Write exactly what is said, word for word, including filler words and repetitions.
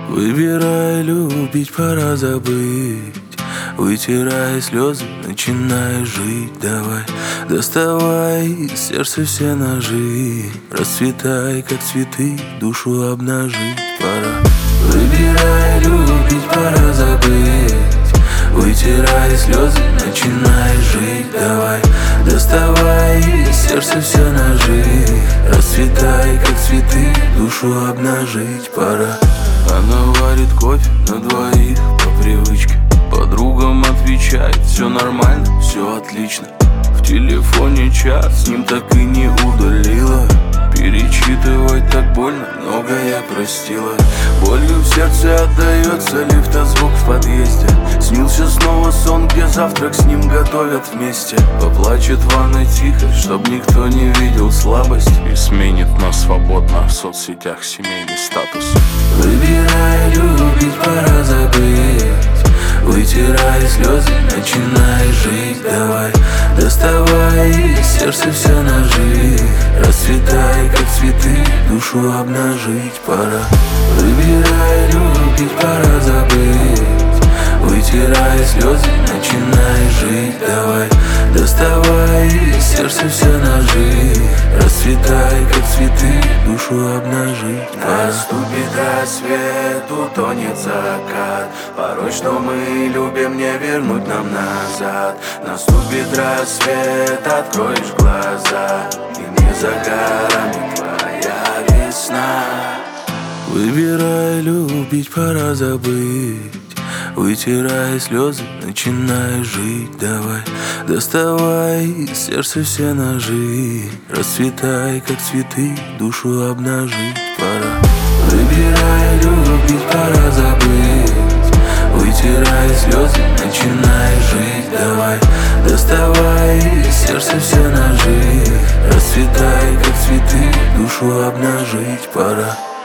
Выбирай любить, пора забыть. Вытирай слезы, начинай жить. Давай, доставай из сердца все ножи. Расцветай, как цветы, душу обнажить пора. Выбирай любить, пора забыть. Вытирай слезы, начинай жить. Давай, доставай из сердца все ножи. Расцветай, как цветы, душу обнажить пора. Она варит кофе на двоих по привычке. Подругам отвечает: все нормально, все отлично. В телефоне чат, с ним так и не удалила. Перечитывать так больно, многое простила. Болью в сердце отдается лифтозвук в подъезде. Снился снова сон, где завтрак с ним готовят вместе. Поплачет в ванной тихо, чтоб никто не видел слабость. И сменит нас свободно в соцсетях семейный статус. Выбирай любить, пора забыть. Вытирай слезы, начинай жить. Давай, доставай из сердца все ножи. Расцветай, как цветы, душу обнажить пора. Выбирай любить, пора забыть. Вытирай слезы, начинай жить. Давай, доставай из сердца все ножи. Расцветай, как цветы, душу обнажить пора. Наступит рассвет, утонет закат. Порой, что мы любим, не вернуть нам назад. Наступит рассвет, откроешь глаза, и не за горами твоя весна. Выбирай любить, пора забыть. Вытирай слезы, начинай жить. Давай, доставай из сердца все ножи. Расцветай, как цветы, душу обнажить пора. Выбирай любить, пора забыть. Вытирай слезы, начинай жить. Давай, доставай из сердца все ножи. Расцветай, как цветы, душу обнажить пора.